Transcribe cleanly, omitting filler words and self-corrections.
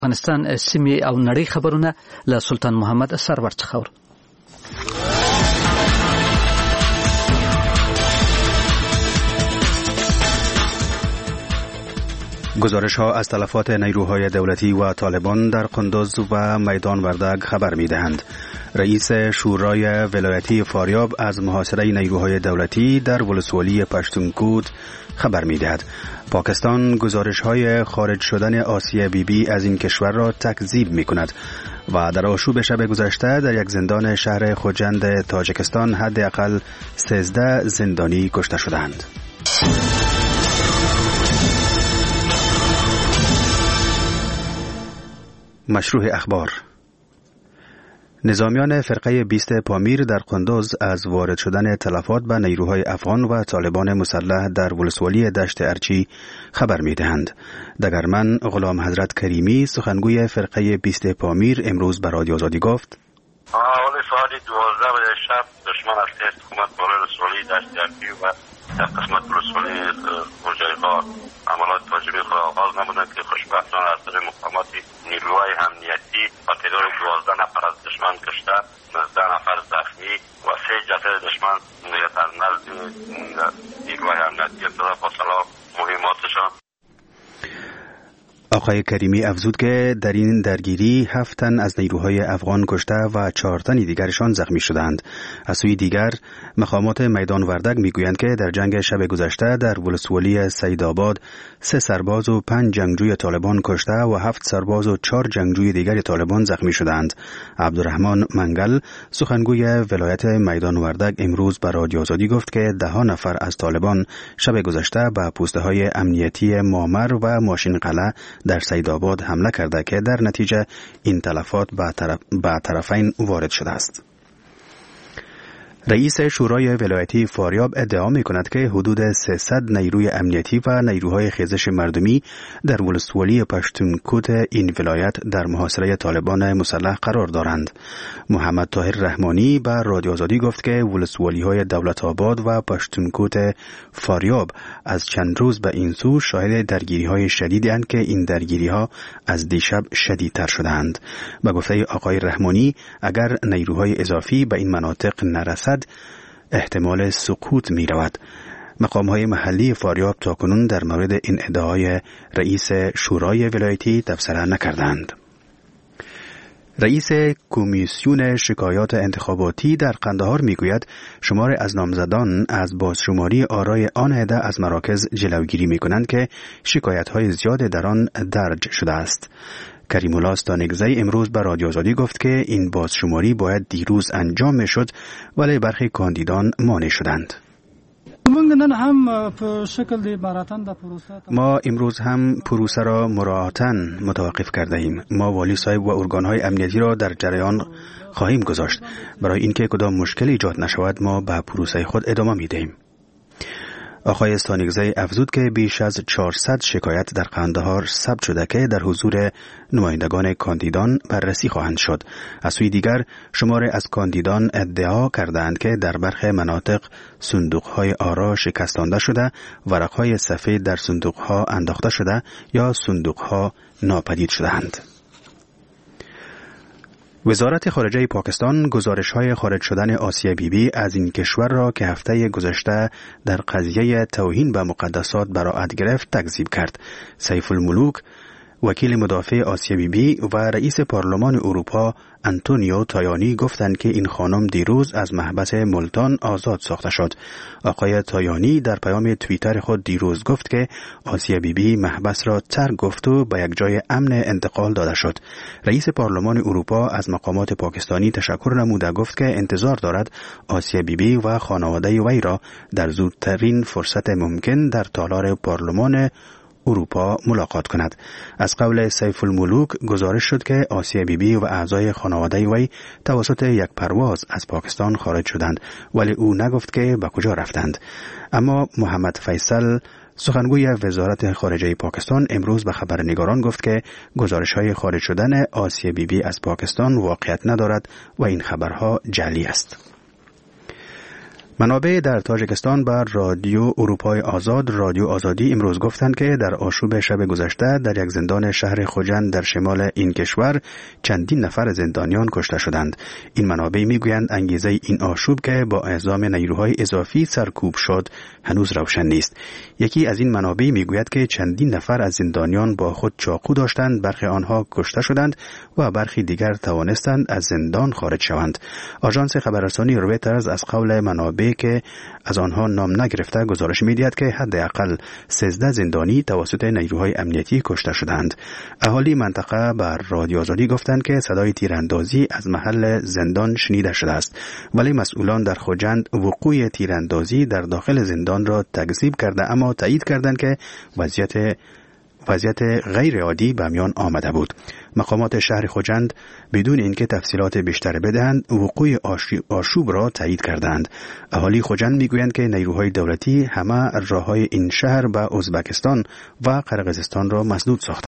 افغانستان سیمې او نړۍ خبرونه له سلطان محمد سرور څخه. گزارش ها از تلفات نیروهای دولتی و طالبان در قندوز و میدان وردگ خبر می دهند. رئیس شورای ولایتی فاریاب از محاصره نیروهای دولتی در ولسوالی پشتونکوت خبر می دهد. پاکستان گزارش های خارج شدن آسیه بیبی از این کشور را تکذیب می کند و در آشوب شب گذشته در یک زندان شهر خوجند تاجیکستان حداقل 13 زندانی کشته شدند. مشروع اخبار. نظامیان فرقه 20 پامیر در قندوز از وارد شدن تلفات به نیروهای افغان و طالبان مسلح در ولسوالی دشت ارچی خبر می دهند. دگرمن غلام حضرت کریمی سخنگوی فرقه 20 پامیر امروز به رادیو آزادی گفت: حوالی ساعت 12 شب دشمن از حکومت بالای ولسوالی دشت ارچی و در قسمت ولسوالی برجایغار عملات واجبی خود آغاز نمودند که خوشبختانه از طریق مقامات نیروهای امنیتی با تعداد 12 نفر از دشمن کشته، 19 نفر زخمی و 3 جسد دشمن در نزد نیروهای امنیتی ابتدا با سلاح مهماتشان. آقای کریمی افزود که در این درگیری 7 تن از نیروهای افغان کشته و 4 تن دیگرشان زخمی شدند. از سوی دیگر مقامات میدان وردگ میگویند که در جنگ شب گذشته در ولسوالی سیدآباد 3 سرباز و 5 جنگجوی طالبان کشته و 7 سرباز و 4 جنگجوی دیگر طالبان زخمی شدند. عبدالرحمن منگل سخنگوی ولایت میدان وردگ امروز به رادیو آزادی گفت که 10 نفر از طالبان شب گذشته به پوسته‌های امنیتی مامر و ماشین قلعه در سیدآباد حمله کرده که در نتیجه این تلفات به طرفین وارد شده است. رئیس شورای ولایتی فاریاب ادعا می کند که حدود 300 نیروی امنیتی و نیروهای خیزش مردمی در ولسوالی پشتونکوت این ولایت در محاصره طالبان مسلح قرار دارند. محمد طاهر رحمانی به رادیو آزادی گفت که ولسوالی های دولت آباد و پشتونکوت فاریاب از چند روز به این سو شاهد درگیری های شدیدی اند که این درگیری ها از دیشب شدیدتر شدند. به گفته آقای رحمانی اگر نیروهای اضافی به این مناطق نرسد احتمال سقوط می رود. مقام‌های محلی فاریاب تاکنون در مورد این ادعای رئیس شورای ولایتی تبصره نکردند. رئیس کمیسیون شکایات انتخاباتی در قندهار میگوید شمار از نامزدان از بازشماری آرای آن عده از مراکز جلوگیری میکنند که شکایت‌های زیاد در آن درج شده است. کریم الله استانگزی امروز به رادیو آزادی گفت که این بازشماری باید دیروز انجام میشد ولی برخی کاندیدان مانع شدند. ما امروز هم پروسه را مراعاتاً متوقف کرده ایم. ما والی صاحب و ارگانهای امنیتی را در جریان خواهیم گذاشت. برای اینکه کدام مشکل ایجاد نشود ما به پروسه خود ادامه میدهیم. آقای استانگزی افزود که بیش از 400 شکایت در قندهار ثبت شده که در حضور نمایندگان کاندیدان بررسی خواهند شد. از سوی دیگر شمار از کاندیدان ادعا کردند که در برخی مناطق صندوق‌های آرا شکستانده شده، ورق‌های سفید در صندوق‌ها انداخته شده یا صندوق‌ها ناپدید شده‌اند. وزارت خارجه پاکستان گزارش‌های خارج شدن آسیه بیبی از این کشور را که هفته گذشته در قضیه توهین به مقدسات براءت گرفت تکذیب کرد. سیف الملوک وکیل مدافع آسیه بیبی و رئیس پارلمان اروپا انتونیو تایانی گفتند که این خانم دیروز از محبس ملتان آزاد ساخته شد. آقای تایانی در پیام توییتر خود دیروز گفت که آسیه بیبی محبس را ترک گفت و به یک جای امن انتقال داده شد. رئیس پارلمان اروپا از مقامات پاکستانی تشکر نموده گفت که انتظار دارد آسیه بیبی و خانواده وی را در زودترین فرصت ممکن در تالار پارلمان اروپا ملاقات کند. از قول سیف الملوک گزارش شد که آسیه بیبی و اعضای خانواده وی توسط یک پرواز از پاکستان خارج شدند ولی او نگفت که به کجا رفتند. اما محمد فیصل سخنگوی وزارت خارجه پاکستان امروز به خبرنگاران گفت که گزارش‌های خارج شدن آسیه بیبی از پاکستان واقعیت ندارد و این خبرها جعلی است. منابع در تاجیکستان بر رادیو اروپای آزاد رادیو آزادی امروز گفتند که در آشوب شب گذشته در یک زندان شهر خوجند در شمال این کشور چندین نفر زندانیان کشته شدند. این منابع میگویند انگیزه این آشوب که با اعزام نیروهای اضافی سرکوب شد هنوز روشن نیست. یکی از این منابع میگوید که چندین نفر از زندانیان با خود چاقو داشتند، برخی آنها کشته شدند و برخی دیگر توانستند از زندان خارج شوند. آژانس خبررسانی رویترز از قول منابع که از آنها نام نگرفته گزارش می‌دهد که حداقل 13 زندانی توسط نیروهای امنیتی کشته شدند. اهالی منطقه بر رادیو آزادی گفتند که صدای تیراندازی از محل زندان شنیده شده است، ولی مسئولان در خوجند وقوع تیراندازی در داخل زندان را تکذیب کرده، اما تایید کردند که وضعیت غیر عادی به میان آمده بود. مقامات شهر خوجند بدون اینکه تفصیلات بیشتر بدهند وقوع آشوب را تایید کردند. اهالی خوجند میگویند که نیروهای دولتی همه راههای این شهر به ازبکستان و قرقیزستان را مسدود ساختند.